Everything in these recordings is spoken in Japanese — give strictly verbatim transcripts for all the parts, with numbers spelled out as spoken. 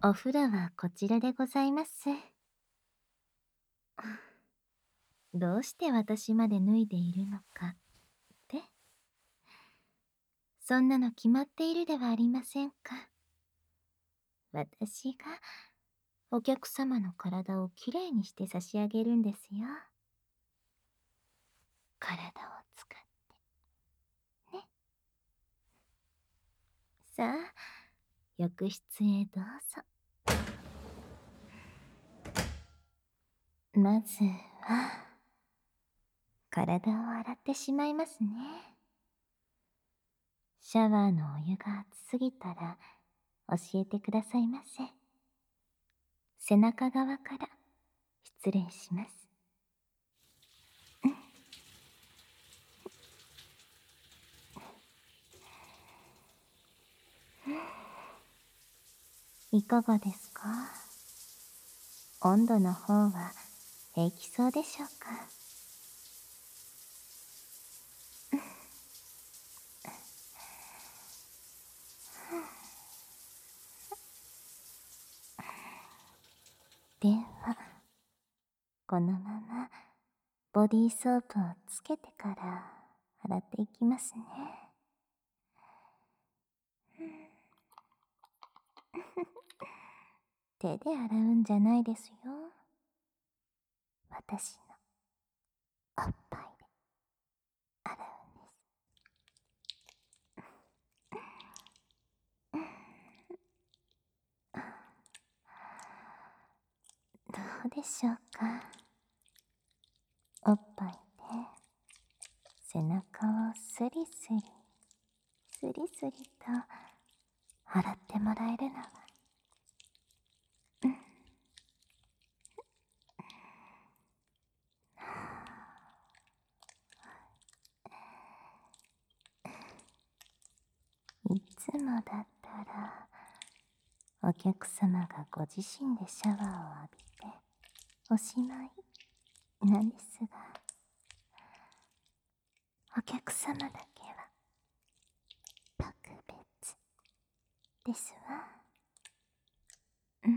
お風呂はこちらでございます。どうして私まで脱いでいるのかって、そんなの決まっているではありませんか。私がお客様の体をきれいにして差し上げるんですよ。体を使ってね。さあ、浴室へどうぞ。まずは体を洗ってしまいますね。シャワーのお湯が熱すぎたら教えてくださいませ。背中側から失礼します。いかがですか？温度の方は平気そうでしょうか？では、このままボディーソープをつけてから洗っていきますね。手で洗うんじゃないですよ。私のおっぱいで洗うんです。どうでしょうか。おっぱいで背中をスリスリ、スリスリと洗ってもらえるのは、いつもだったらお客様がご自身でシャワーを浴びておしまいなんですが、お客様だけは特別ですわ。うん。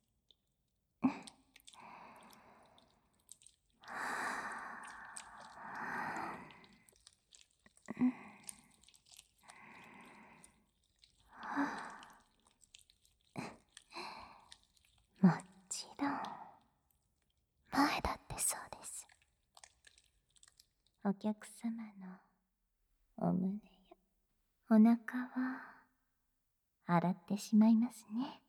もちろん前だってそうです。お客様のお胸やお腹は洗ってしまいますね。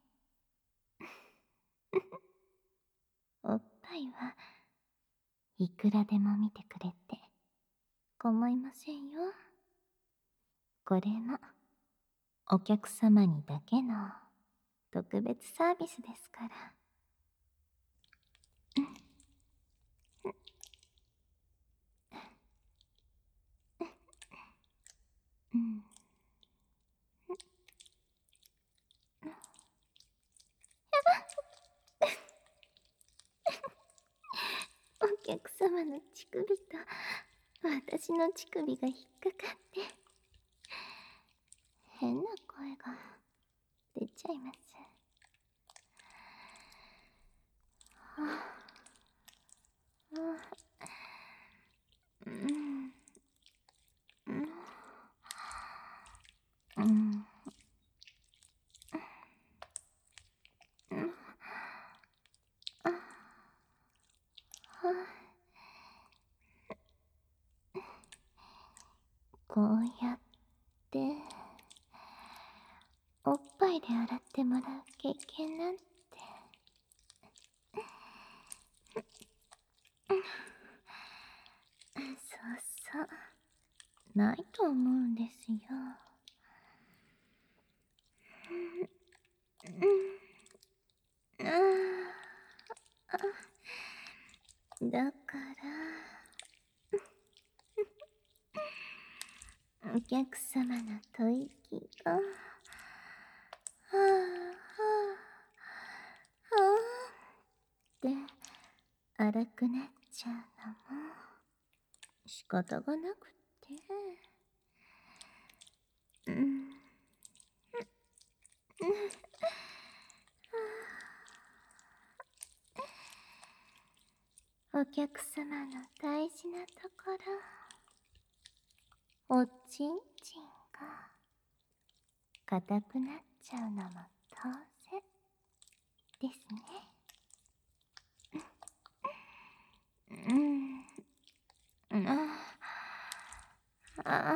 おっぱいはいくらでも見てくれて構いませんよ。これもお客様にだけの特別サービスですから。うん。お客様の乳首と私の乳首が引っかかって変な声が出ちゃいます。はあ、はあ、うん、うん、うん、うん、あ、はこうやっておっぱいで洗ってもらう経験なんてそうそうないと思うんですよ。うん、ああ、だからお客様の吐息がはあはあはあって荒くなっちゃうのも仕方がなくって、うん、うん、 客様の大事なところ、おちんちんが硬くなっちゃうのも当然ですね。うん。ああ。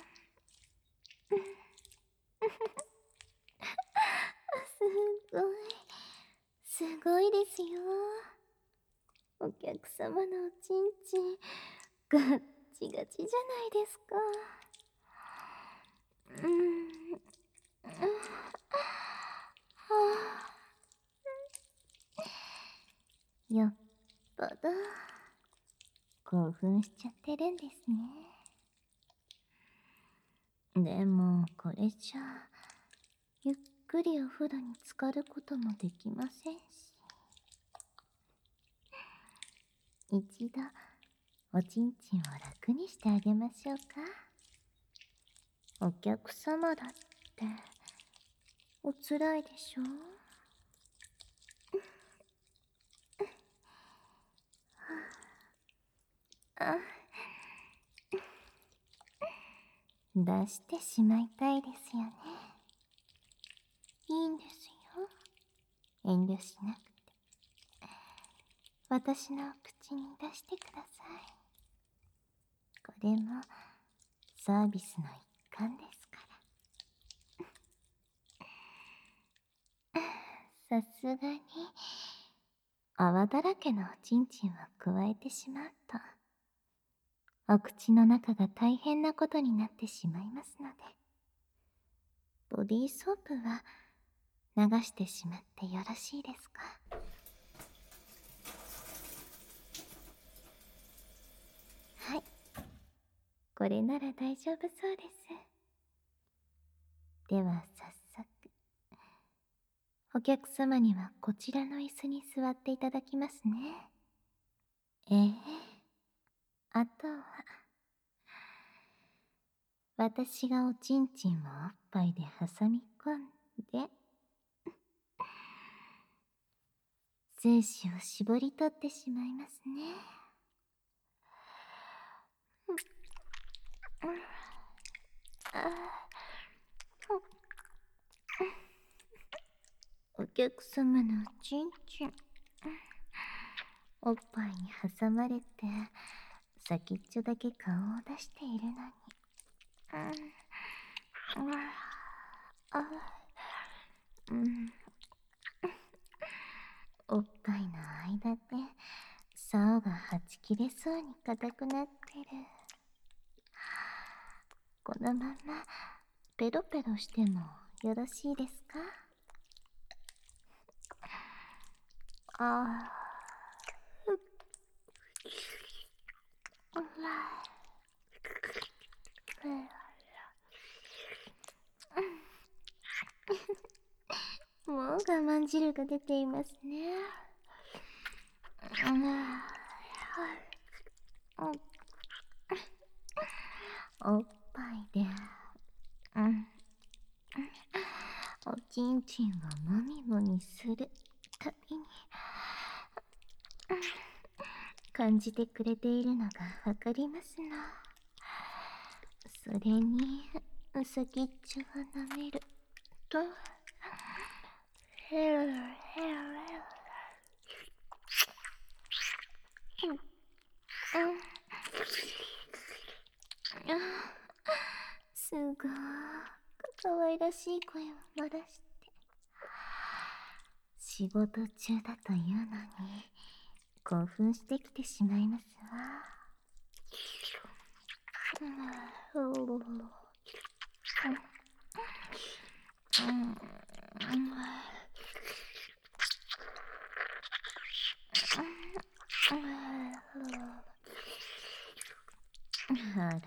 すごい。すごいですよ。お客様のおちんちん、ガッチガチじゃないですか。うん。はあ、よっぽど興奮しちゃってるんですね。でもこれじゃあゆっくりお風呂に浸かることもできませんし、一度おちんちんを楽にしてあげましょうか。お客様だっておつらいでしょ。あ、出してしまいたいですよね。いいんですよ、遠慮しなくて。私の口に出してください。これもサービスの一環ですから。さすがに泡だらけのおちんちんを加えてしまうとお口の中が大変なことになってしまいますので、ボディーソープは流してしまってよろしいですか。はい、これなら大丈夫そうです。では早速、お客様にはこちらの椅子に座っていただきますね。ええ、あとは私がおちんちんをおっぱいで挟み込んで精子を絞り取ってしまいますね。お客様のおちんちん、おっぱいに挟まれて先っちょだけ顔を出しているのに、うん、あ、うん、おっぱいの間で竿がはち切れそうに硬くなってる。このままペロペロしてもよろしいですか。ああ、もう我慢汁が出ていますね。おっぱいで、うん、おちんちんをもみもみするたびに感じてくれているのがわかりますの。それに先っちょを舐めると、ヘラヘラヘラ、すごく可愛らしい声を漏らして仕事中だというのに興奮してきてしまいますわ。あら、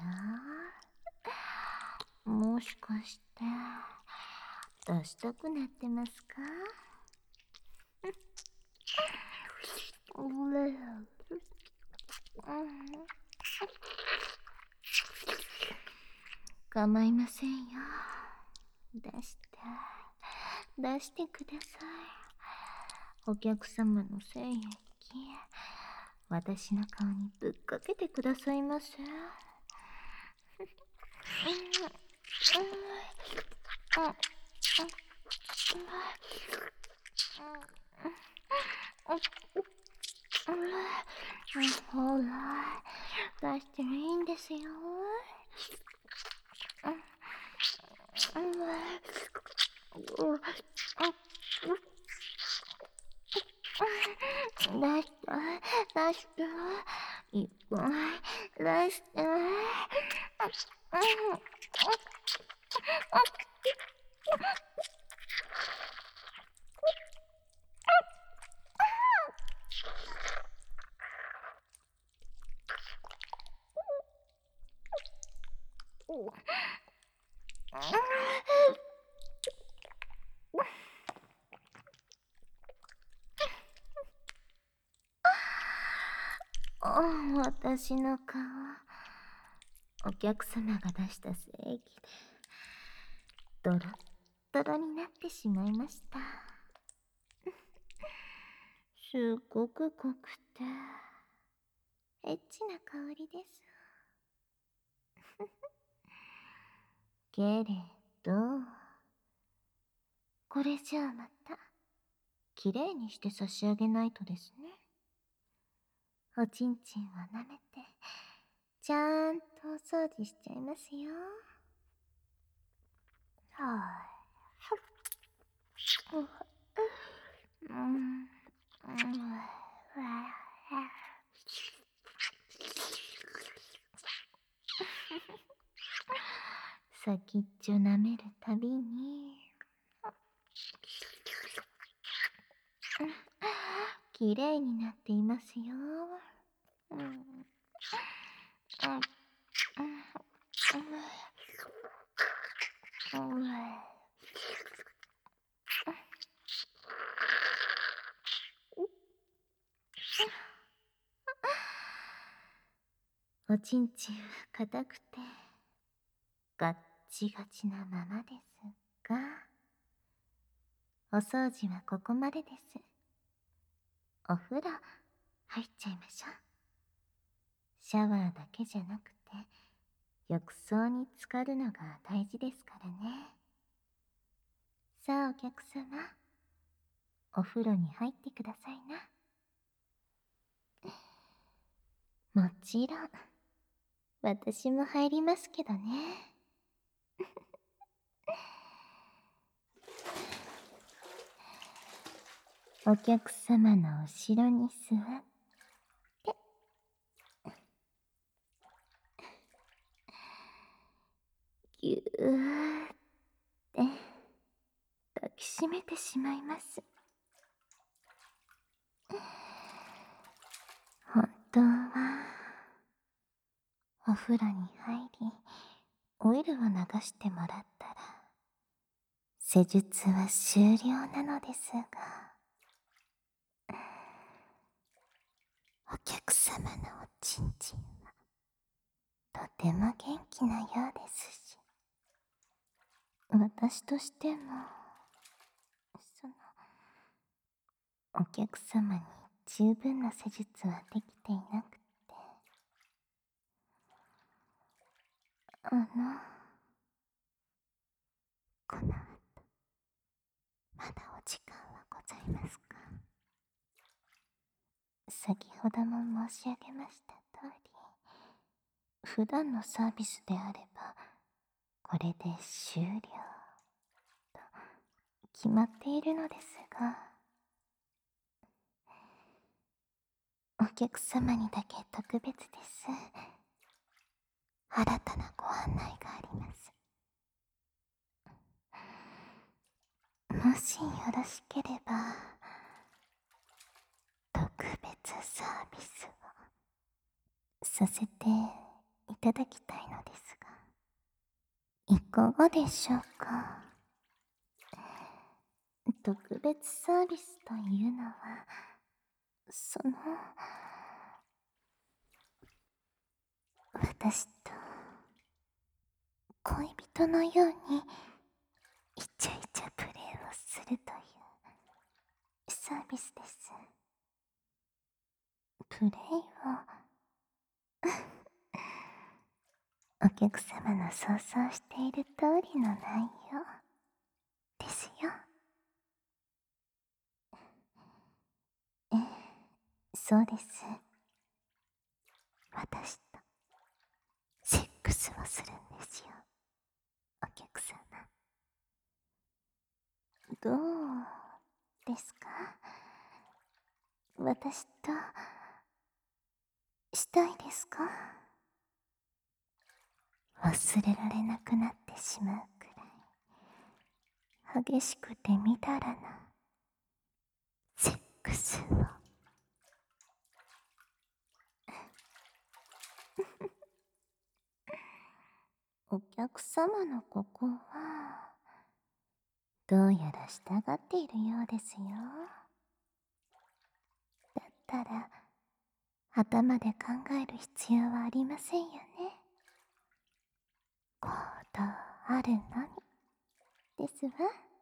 もしかして出したくなってますか。構いませんよ。出して出してください。お客様の精液私の顔にぶっかけてくださいませ。ほら、出していいんですよ。出して、出して、いっぱい出して。私の顔、お客様が出した精液でドロッドロになってしまいました。すっごく濃くてエッチな香りです。けれど、これじゃあまたきれいにして差し上げないとですね。おちんちんを舐めてちゃんとお掃除しちゃいますよ。はぁ、うん、うん、先っちょ舐めるたびにきれいになっていますよ。うん、うん、うん、うん、おちんちんは硬くてガッチガチなままですが、お掃除はここまでです。お風呂入っちゃいましょう。シャワーだけじゃなくて浴槽に浸かるのが大事ですからね。さあお客様、お風呂に入ってくださいな。もちろん私も入りますけどね。お客様の後ろに座ってぎゅーって抱きしめてしまいます。本当はお風呂に入りオイルを流してもらったら施術は終了なのですが、お客様のおちんちんはとても元気なようですし、私としてもそのお客様に十分な施術はできていなくて、あのこの後まだお時間はございますか？先ほども申し上げました通り、普段のサービスであればこれで終了と決まっているのですが、お客様にだけ特別です。新たなご案内があります。もしよろしければ特別サービスをさせていただきたいのですが、いかがでしょうか？特別サービスというのは、その私と恋人のようにイチャイチャプレイをするというサービスです。 プレイをお客様の想像している通りの内容ですよ。ええ、そうです。私とセックスをするんですよ、お客様。どうですか？私としたいですか？忘れられなくなってしまうくらい激しくてみだらなセックスを。お客様のここはどうやら従っているようですよ。だったら頭で考える必要はありませんよね。行動あるのみですわ。